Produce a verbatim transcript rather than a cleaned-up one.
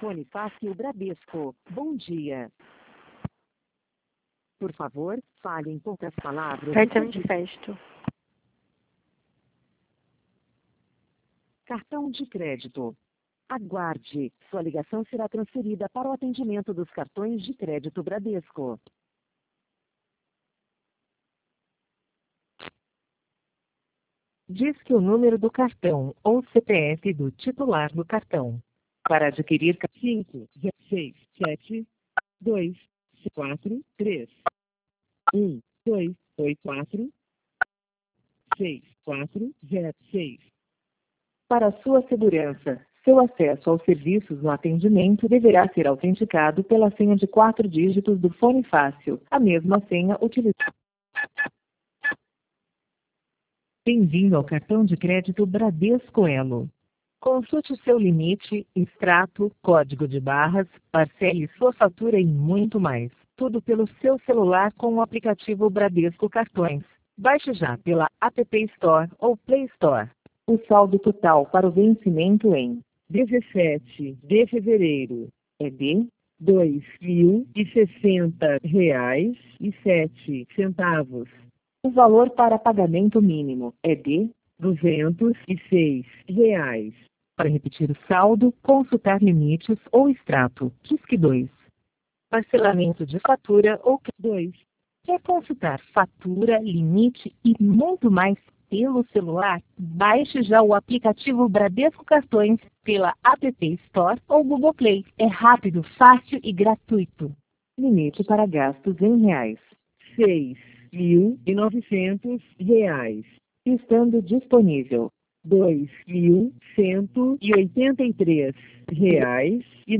Fone Fácil Bradesco. Bom dia. Por favor, fale em poucas palavras. Cartão de crédito. Cartão de crédito. Aguarde. Sua ligação será transferida para o atendimento dos cartões de crédito Bradesco. Diz que o número do cartão ou C P F do titular do cartão. Para adquirir cinco, seis, sete, dois, quatro, três, um, dois, oito, quatro, seis, quatro, zero, seis. Para sua segurança, seu acesso aos serviços no atendimento deverá ser autenticado pela senha de quatro dígitos do Fone Fácil, a mesma senha utilizada. Bem-vindo ao cartão de crédito Bradesco Elo. Consulte seu limite, extrato, código de barras, parcele sua fatura e muito mais. Tudo pelo seu celular com o aplicativo Bradesco Cartões. Baixe já pela App Store ou Play Store. O saldo total para o vencimento em dezessete de fevereiro é de dois mil e sessenta reais e sete centavos. O valor para pagamento mínimo é de duzentos e seis reais. Para repetir o saldo, consultar limites ou extrato, disque dois. Parcelamento de fatura ou dois. Quer consultar fatura, limite e muito mais pelo celular? Baixe já o aplicativo Bradesco Cartões pela App Store ou Google Play. É rápido, fácil e gratuito. Limite para gastos em reais. seis mil e novecentos reais. Estando disponível dois mil cento e oitenta e três reais e